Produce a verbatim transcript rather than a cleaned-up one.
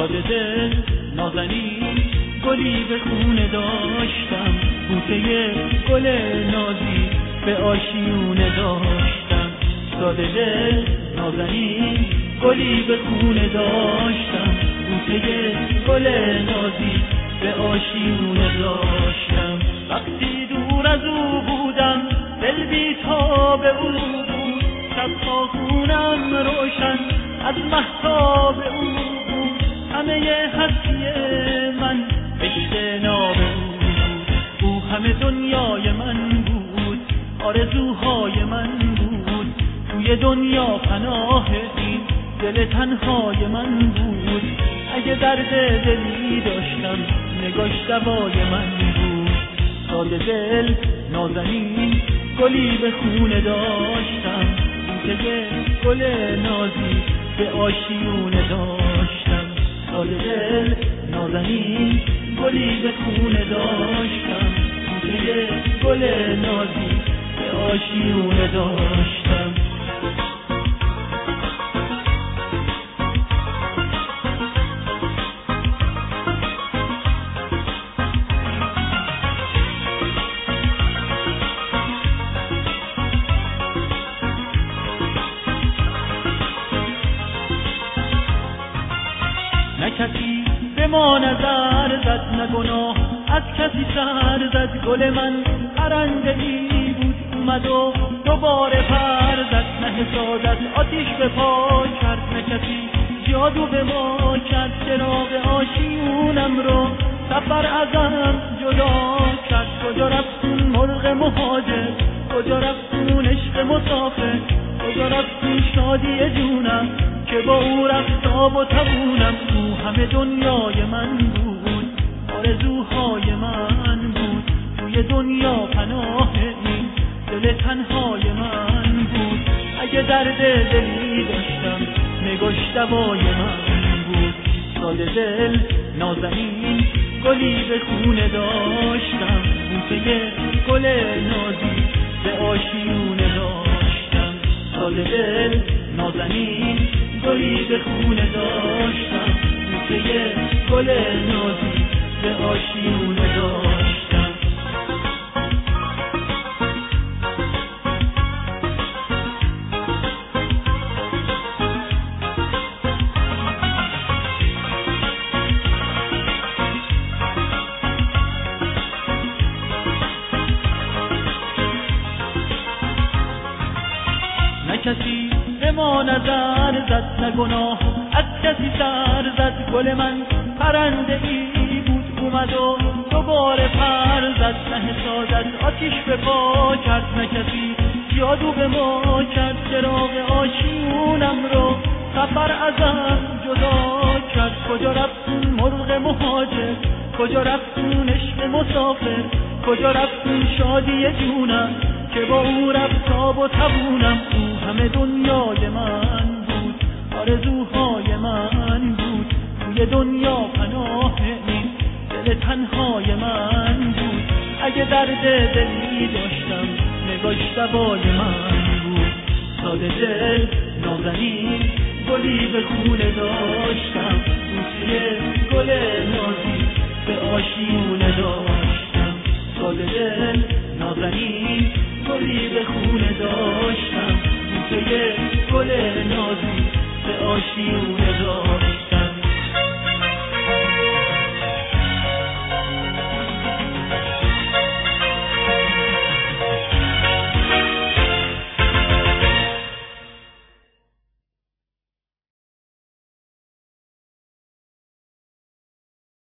ساده دل نازنین گلی به خونه داشتم، بوته گل نازی به آشیونه داشتم. ساده دل نازنین گلی به خونه داشتم، بوته گل نازی به آشیونه داشتم. وقتی دور از او بودم دل بی تاب او بود، شب‌ها خونم روشن از مهتاب او بود. همه هستی من عشق ناب او بود، او همه دنیای من بود، آرزوهای من بود. توی دنیا پناه این دل تنهای من بود. اگه درد دلی داشتم نگاش دوای من بود. ساده دل نازنین گلی به خونه داشتم، بوته گل نازی به آشیونه داشتم. ساده دل نازنین گلی به خونه داشتم، بوته گل نازی به آشیونه داشتم. نه کسی به ما نظر زد، نه گناه از کسی سر زد. گل من پرنده ای بود اومد و دوباره پر زد، نه حسادت آتیش به پا کرد، نه کسی جادو به ما کرد. چراغ آشیونم رو سفر ازم جدا کرد. کجا رفتون مرغ مهاجر، کجا رفتون عشق مسافر، کجا رفتون شادی جونم که با او رفتاب و تبونم. او همه دنیای من بود، آرزوهای من بود. توی دنیا پناه این دل تنهای من بود. اگه درد دلی داشتم نگاش دوای من بود. ساده دل نازنین گلی به خونه داشتم، بوته گل نازی به آشیونه داشتم. ساده دل نازنین گلی به خونه داشتم، بوته گل نازی به آشیونه داشتم. نه کسی به ما نظر زد، نه گناه از کسی سر زد. گل من پرنده ای بود اومد و دوباره پر زد، نه حسادت آتیش به پا کرد، نه کسی جادو به ما کرد. چراغ آشیونم رو سفر ازم جدا کرد. کجا رفتون مرغ مهاجر، کجا رفتون عشق مسافر، کجا رفتون شادی جونم که با او رفتاب و تبونم. او همه دنیای من بود، آرزوهای من بود. توی دنیا پناه این دل تنهای من بود. اگه درد دلی داشتم نگاش دوای من بود. ساده دل نازنین گلی به خونه داشتم، بوته گل نازی به آشیونه داشتم. ساده دل نازنین گلی به خونه داشتم، بوته گل نازی به آشیونه